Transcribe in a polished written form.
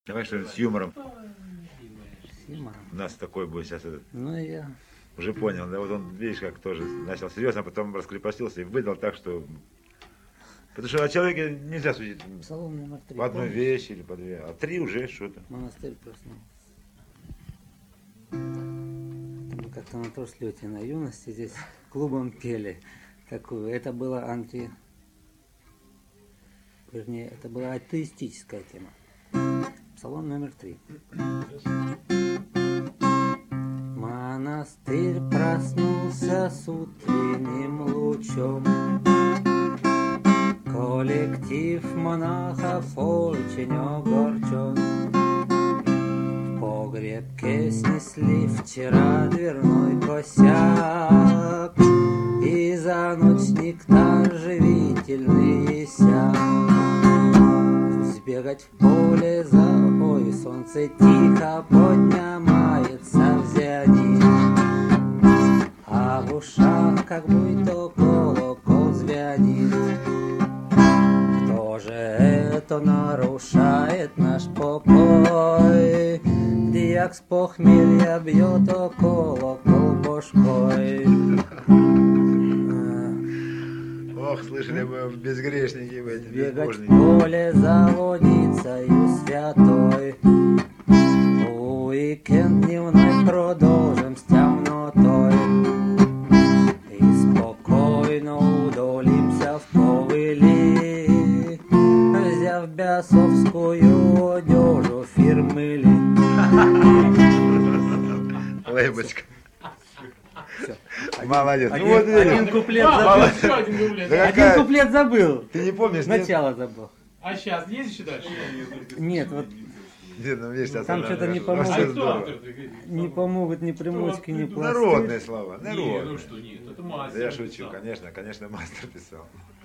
Давай что-нибудь с юмором. Сима. У нас такой будет сейчас этот. Ну я. Уже понял, да, вот он, видишь, как тоже начал серьезно, а потом раскрепостился и выдал так, что... Потому что о человеке нельзя судить Псалом номер 3. по одной вещи или по две, а три уже что-то. Монастырь проснулся. Мы как-то на турслете на юности здесь клубом пели такую. Это было Вернее, это была атеистическая тема. Псалом номер 3. Монастырь проснулся с утренним лучом. Коллектив монахов очень огорчен. В погребке снесли вчера дверной косяк, и за ночь нектар живительный иссяк. Сбегать в поле за ой, солнце тихо поднимается в зенит, а в ушах как будто колокол звенит. Кто же это нарушает наш покой? Дьяк с похмелья бьет о колокол башкой. Ох, слышали бы, безгрешники вы, Бегать в безбожники. поле за водицею святой. Уикенд дневной продолжим с темнотой. И спокойно удалимся в ковыли, взяв бесовскую одежу фирмы Ли. Лейбочка. Всё. Молодец. Один- Ну вот видишь. один куплет Молодец. забыл. Еще один куплет. Да Один какая- куплет забыл. Ты не помнишь? нет? Начало забыл. А сейчас есть еще дальше? Нет, вот Нет, ну, видишь, сейчас Там она- что-то не ну, помогут. все А кто здорово. автор? не помогут ни примочки, ни пластырь. Народные слова, Не, ну народные. что, нет, это мастер. Да я шучу, написал. конечно, мастер писал.